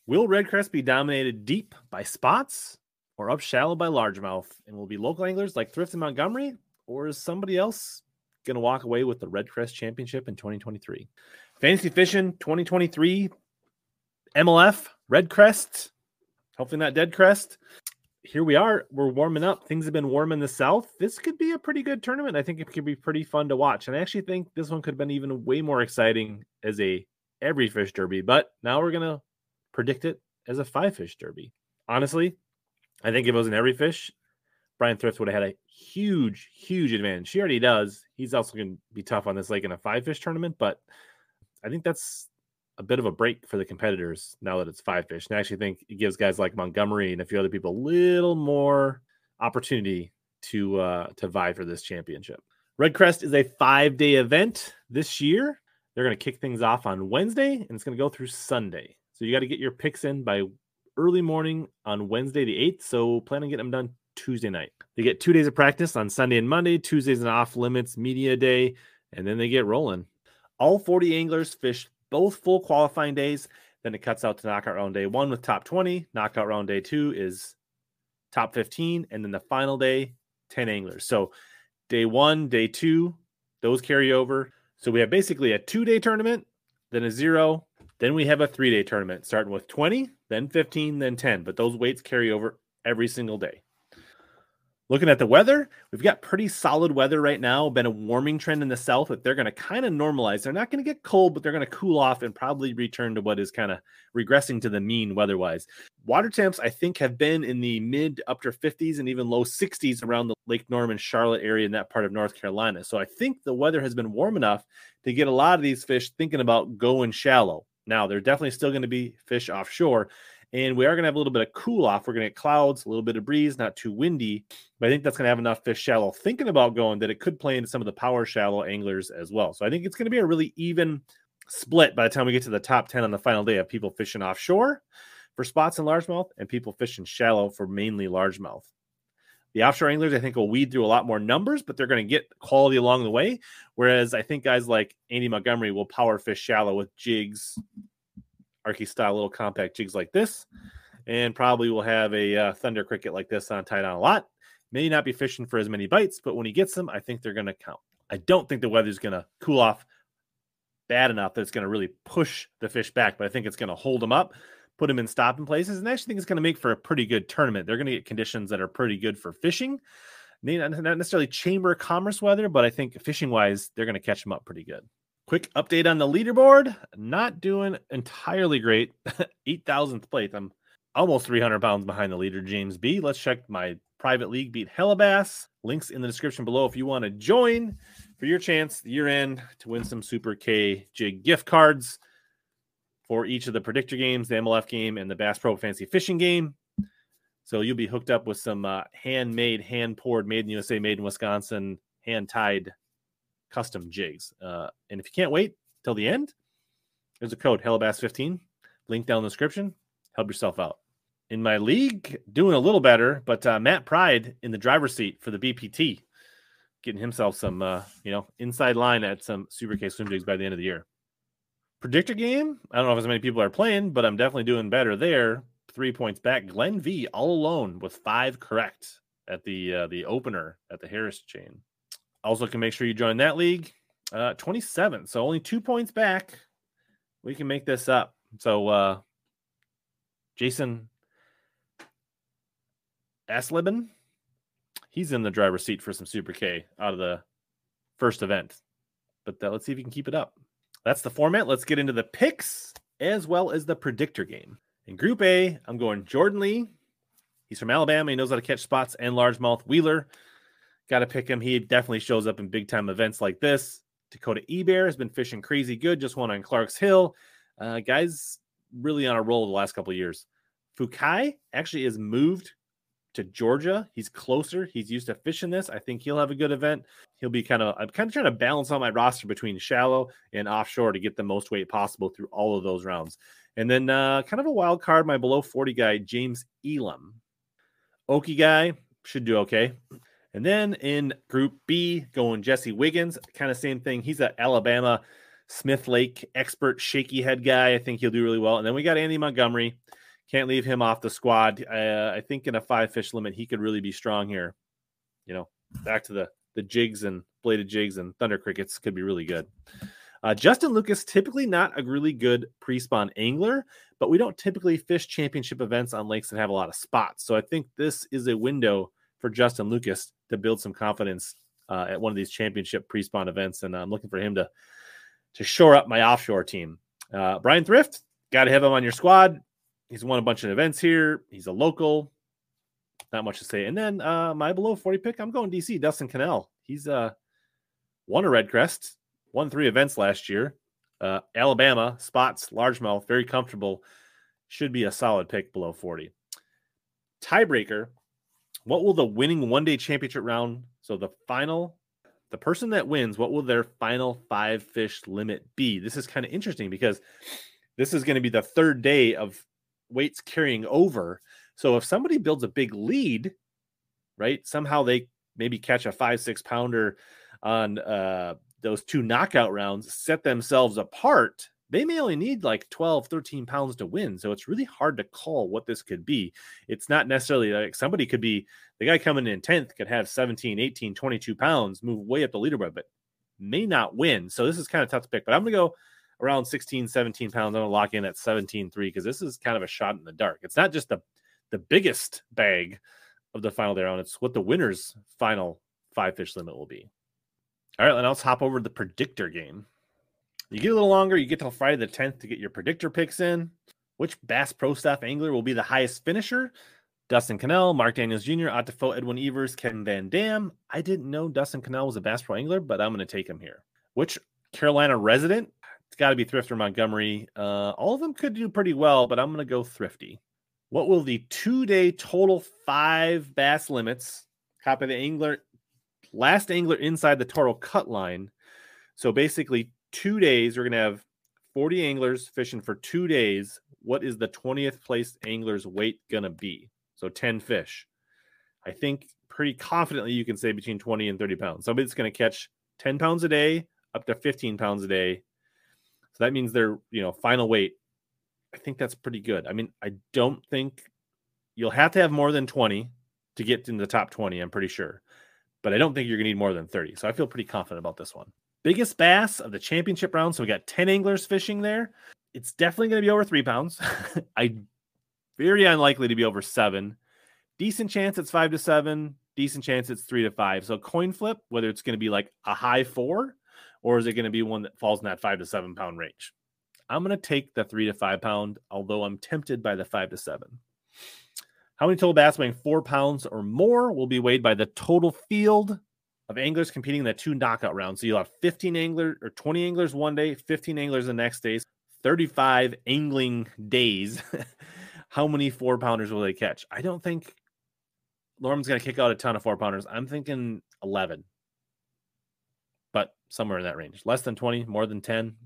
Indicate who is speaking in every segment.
Speaker 1: Will Redcrest be dominated deep by spots or up shallow by largemouth? And will be local anglers like Thrift and Montgomery, or is somebody else going to walk away with the Redcrest Championship in 2023? Fantasy Fishing 2023 MLF Redcrest, hopefully not Dead Crest. Here we are. We're warming up. Things have been warm in the south. This could be a pretty good tournament. I think it could be pretty fun to watch. And I actually think this one could have been even way more exciting as a every fish derby. But now we're going to predict it as a 5-fish derby. Honestly, I think if it was an every fish, Brian Thrift would have had a huge, huge advantage. He already does. He's also going to be tough on this lake in a 5-fish tournament. But I think that's a bit of a break for the competitors now that it's 5-fish. And I actually think it gives guys like Montgomery and a few other people a little more opportunity to vie for this championship. Redcrest is a 5-day event this year. They're going to kick things off on Wednesday, and it's going to go through Sunday. So you got to get your picks in by early morning on Wednesday the 8th. So plan on getting them done Tuesday night. They get 2 days of practice on Sunday and Monday. Tuesday's an off-limits media day, and then they get rolling. All 40 anglers fish both full qualifying days. Then it cuts out to knockout round day 1 with top 20. Knockout round day 2 is top 15. And then the final day, 10 anglers. So day 1, day 2, those carry over. So we have basically a 2-day tournament, then a 0. Then we have a 3-day tournament starting with 20, then 15, then 10. But those weights carry over every single day. Looking at the weather, we've got pretty solid weather right now. Been a warming trend in the south that they're going to kind of normalize. They're not going to get cold, but they're going to cool off and probably return to what is kind of regressing to the mean weather-wise. Water temps, I think, have been in the mid upper 50s and even low 60s around the Lake Norman, Charlotte area in that part of North Carolina. So I think the weather has been warm enough to get a lot of these fish thinking about going shallow. Now, there's definitely still going to be fish offshore. And we are going to have a little bit of cool off. We're going to get clouds, a little bit of breeze, not too windy. But I think that's going to have enough fish shallow thinking about going that it could play into some of the power shallow anglers as well. So I think it's going to be a really even split by the time we get to the top 10 on the final day of people fishing offshore for spots and largemouth and people fishing shallow for mainly largemouth. The offshore anglers, I think, will weed through a lot more numbers, but they're going to get quality along the way. Whereas I think guys like Andy Montgomery will power fish shallow with jigs, Archie style little compact jigs like this, and probably will have a Thunder Cricket like this on tied on a lot. May not be fishing for as many bites, but when he gets them, I think they're going to count. I don't think the weather's going to cool off bad enough that it's going to really push the fish back, but I think it's going to hold them up, put them in stopping places, and I actually think it's going to make for a pretty good tournament. They're going to get conditions that are pretty good for fishing. Maybe not necessarily Chamber of Commerce weather, but I think fishing-wise, they're going to catch them up pretty good. Quick update on the leaderboard. Not doing entirely great. 8,000th place. I'm almost 300 pounds behind the leader, James B. Let's check my private league beat Hellabass. Links in the description below if you want to join for your chance year-end to win some Super K Jig gift cards for each of the predictor games, the MLF game, and the Bass Pro Fancy Fishing game. So you'll be hooked up with some handmade, hand-poured, made in USA, made in Wisconsin, hand-tied custom jigs. And if you can't wait till the end, there's a code Hellabass15, link down in the description. Help yourself out. In my league, doing a little better, but Matt Pride in the driver's seat for the BPT, getting himself some inside line at some Super K swim jigs by the end of the year. Predictor game, I don't know if as many people are playing, but I'm definitely doing better there. 3 points back. Glenn V all alone with 5 correct at the opener at the Harris chain. Also can make sure you join that league. 27. So only 2 points back. We can make this up. So Jason Asleben, he's in the driver's seat for some Super K out of the first event. But let's see if you can keep it up. That's the format. Let's get into the picks as well as the predictor game. In Group A, I'm going Jordan Lee. He's from Alabama. He knows how to catch spots and largemouth. Wheeler. Got to pick him. He definitely shows up in big-time events like this. Dakota Ebear has been fishing crazy good. Just won on Clark's Hill. Guys really on a roll the last couple of years. Fukai actually is moved to Georgia. He's closer. He's used to fishing this. I think he'll have a good event. He'll be I'm kind of trying to balance out my roster between shallow and offshore to get the most weight possible through all of those rounds. And then kind of a wild card, my below 40 guy, James Elam. Okie guy should do okay. And then in Group B, going Jesse Wiggins, kind of same thing. He's at Alabama. Smith Lake expert shaky head guy. I think he'll do really well. And then we got Andy Montgomery. Can't leave him off the squad. I think in a 5-fish limit, he could really be strong here. Back to the jigs and bladed jigs and thunder crickets could be really good. Justin Lucas, typically not a really good pre-spawn angler, but we don't typically fish championship events on lakes that have a lot of spots. So I think this is a window for Justin Lucas to build some confidence at one of these championship pre-spawn events. And I'm looking for him to shore up my offshore team. Brian Thrift, got to have him on your squad. He's won a bunch of events here. He's a local. Not much to say. And then my below 40 pick, I'm going DC, Dustin Cannell. He's won a Red Crest. Won 3 events last year. Alabama, spots, largemouth, very comfortable. Should be a solid pick below 40. Tiebreaker. What will the winning one-day championship round, so the person that wins, what will their final 5-fish limit be? This is kind of interesting because this is going to be the third day of weights carrying over. So if somebody builds a big lead, right, somehow they maybe catch a 5-6 pounder on those 2 knockout rounds, set themselves apart, they may only need like 12, 13 pounds to win. So it's really hard to call what this could be. It's not necessarily like somebody could be, the guy coming in 10th could have 17, 18, 22 pounds, move way up the leaderboard, but may not win. So this is kind of tough to pick, but I'm going to go around 16, 17 pounds. I'm going to lock in at 17.3 because this is kind of a shot in the dark. It's not just the biggest bag of the final day round. It's what the winner's final 5-fish limit will be. All right, let's hop over to the predictor game. You get a little longer. You get till Friday the 10th to get your predictor picks in. Which Bass Pro Staff angler will be the highest finisher? Dustin Cannell, Mark Daniels Jr., Ott Defoe, Edwin Evers, Ken Van Dam. I didn't know Dustin Cannell was a Bass Pro angler, but I'm going to take him here. Which Carolina resident? It's got to be Thrift or Montgomery. All of them could do pretty well, but I'm going to go Thrifty. What will the 2-day total 5 bass limits? Copy the angler. Last angler inside the Toro cut line. So basically 2 days, we're going to have 40 anglers fishing for 2 days. What is the 20th place angler's weight going to be? So 10 fish. I think pretty confidently you can say between 20 and 30 pounds. Somebody's going to catch 10 pounds a day up to 15 pounds a day. So that means their final weight. I think that's pretty good. I mean, I don't think you'll have to have more than 20 to get in the top 20, I'm pretty sure. But I don't think you're going to need more than 30. So I feel pretty confident about this one. Biggest bass of the championship round. So we got 10 anglers fishing there. It's definitely going to be over 3 pounds. Very unlikely to be over 7. Decent chance it's 5 to 7. Decent chance it's 3 to 5. So coin flip, whether it's going to be like a high 4 or is it going to be one that falls in that 5 to 7 pound range? I'm going to take the 3 to 5 pound, although I'm tempted by the 5 to 7. How many total bass weighing 4 pounds or more will be weighed by the total field of anglers competing in the 2 knockout rounds? So you'll have 15 anglers or 20 anglers one day, 15 anglers the next day, 35 angling days. How many 4-pounders will they catch? I don't think Norman's going to kick out a ton of 4-pounders. I'm thinking 11, but somewhere in that range. Less than 20, more than 10.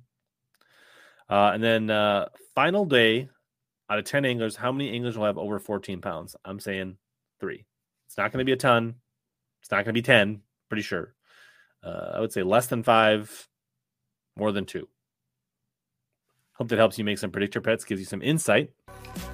Speaker 1: And then final day, out of 10 anglers, how many anglers will have over 14 pounds? I'm saying 3. It's not going to be a ton. It's not going to be 10, pretty sure. I would say less than 5, more than 2. Hope that helps you make some predictor pets, gives you some insight.